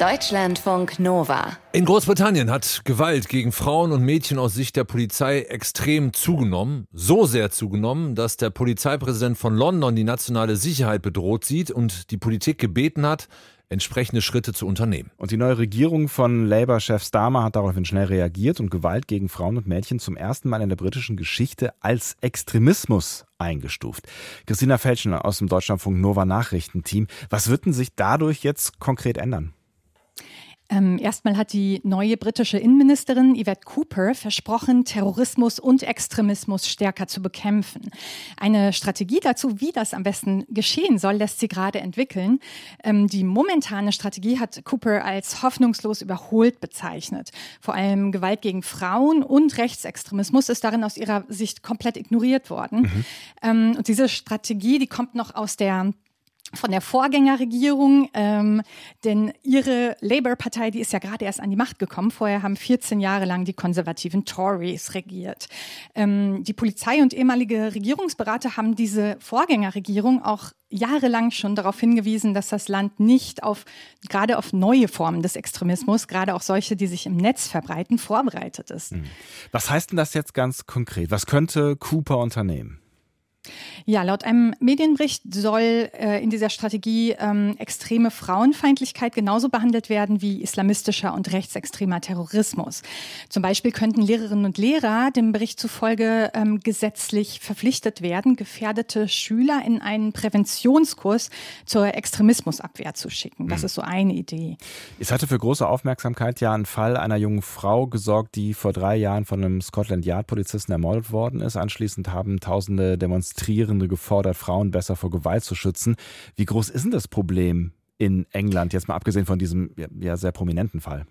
Deutschlandfunk Nova. In Großbritannien hat Gewalt gegen Frauen und Mädchen aus Sicht der Polizei extrem zugenommen. So sehr zugenommen, dass der Polizeipräsident von London die nationale Sicherheit bedroht sieht und die Politik gebeten hat, entsprechende Schritte zu unternehmen. Und die neue Regierung von Labour-Chef Starmer hat daraufhin schnell reagiert und Gewalt gegen Frauen und Mädchen zum ersten Mal in der britischen Geschichte als Extremismus eingestuft. Christina Felschner aus dem Deutschlandfunk Nova Nachrichtenteam. Was wird denn sich dadurch jetzt konkret ändern? Erstmal hat die neue britische Innenministerin Yvette Cooper versprochen, Terrorismus und Extremismus stärker zu bekämpfen. Eine Strategie dazu, wie das am besten geschehen soll, lässt sie gerade entwickeln. Die momentane Strategie hat Cooper als hoffnungslos überholt bezeichnet. Vor allem Gewalt gegen Frauen und Rechtsextremismus ist darin aus ihrer Sicht komplett ignoriert worden. Und diese Strategie, die kommt noch von der Vorgängerregierung, denn ihre Labour-Partei, die ist ja gerade erst an die Macht gekommen. Vorher haben 14 Jahre lang die konservativen Tories regiert. Die Polizei und ehemalige Regierungsberater haben diese Vorgängerregierung auch jahrelang schon darauf hingewiesen, dass das Land nicht gerade auf neue Formen des Extremismus, gerade auch solche, die sich im Netz verbreiten, vorbereitet ist. Was heißt denn das jetzt ganz konkret? Was könnte Cooper unternehmen? Ja, laut einem Medienbericht soll in dieser Strategie extreme Frauenfeindlichkeit genauso behandelt werden wie islamistischer und rechtsextremer Terrorismus. Zum Beispiel könnten Lehrerinnen und Lehrer dem Bericht zufolge gesetzlich verpflichtet werden, gefährdete Schüler in einen Präventionskurs zur Extremismusabwehr zu schicken. Das ist so eine Idee. Es hatte für große Aufmerksamkeit ja ein Fall einer jungen Frau gesorgt, die vor 3 Jahren von einem Scotland Yard-Polizisten ermordet worden ist. Anschließend haben tausende Demonstrierende gefordert, Frauen besser vor Gewalt zu schützen. Wie groß ist denn das Problem in England, jetzt mal abgesehen von diesem ja sehr prominenten Fall?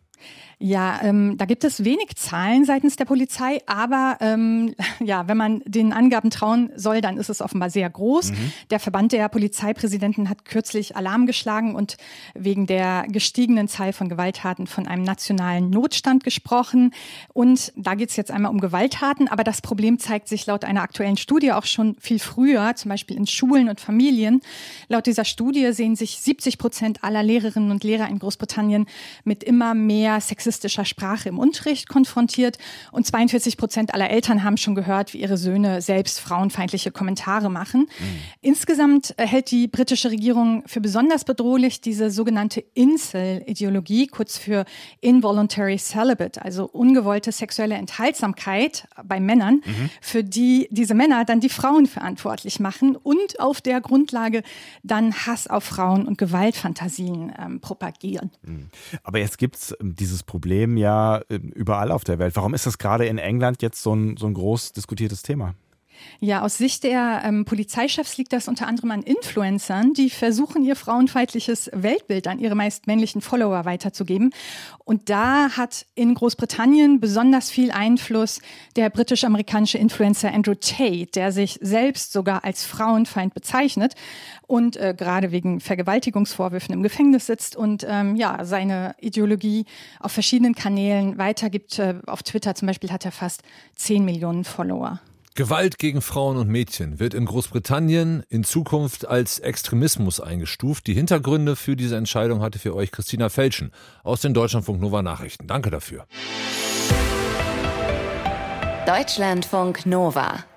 Ja, da gibt es wenig Zahlen seitens der Polizei, aber wenn man den Angaben trauen soll, dann ist es offenbar sehr groß. Der Verband der Polizeipräsidenten hat kürzlich Alarm geschlagen und wegen der gestiegenen Zahl von Gewalttaten von einem nationalen Notstand gesprochen. Und da geht es jetzt einmal um Gewalttaten, aber das Problem zeigt sich laut einer aktuellen Studie auch schon viel früher, zum Beispiel in Schulen und Familien. Laut dieser Studie sehen sich 70% aller Lehrerinnen und Lehrer in Großbritannien mit immer mehr sexistischer Sprache im Unterricht konfrontiert und 42% aller Eltern haben schon gehört, wie ihre Söhne selbst frauenfeindliche Kommentare machen. Insgesamt hält die britische Regierung für besonders bedrohlich diese sogenannte Incel-Ideologie, kurz für Involuntary Celibate, also ungewollte sexuelle Enthaltsamkeit bei Männern, für die diese Männer dann die Frauen verantwortlich machen und auf der Grundlage dann Hass auf Frauen und Gewaltfantasien propagieren. Aber jetzt gibt es dieses Problem ja überall auf der Welt. Warum ist das gerade in England jetzt so ein groß diskutiertes Thema? Ja, aus Sicht der Polizeichefs liegt das unter anderem an Influencern, die versuchen, ihr frauenfeindliches Weltbild an ihre meist männlichen Follower weiterzugeben. Und da hat in Großbritannien besonders viel Einfluss der britisch-amerikanische Influencer Andrew Tate, der sich selbst sogar als Frauenfeind bezeichnet und gerade wegen Vergewaltigungsvorwürfen im Gefängnis sitzt und seine Ideologie auf verschiedenen Kanälen weitergibt. Auf Twitter zum Beispiel hat er fast 10 Millionen Follower. Gewalt gegen Frauen und Mädchen wird in Großbritannien in Zukunft als Extremismus eingestuft. Die Hintergründe für diese Entscheidung hatte für euch Christina Felschen aus den Deutschlandfunk Nova Nachrichten. Danke dafür. Deutschlandfunk Nova.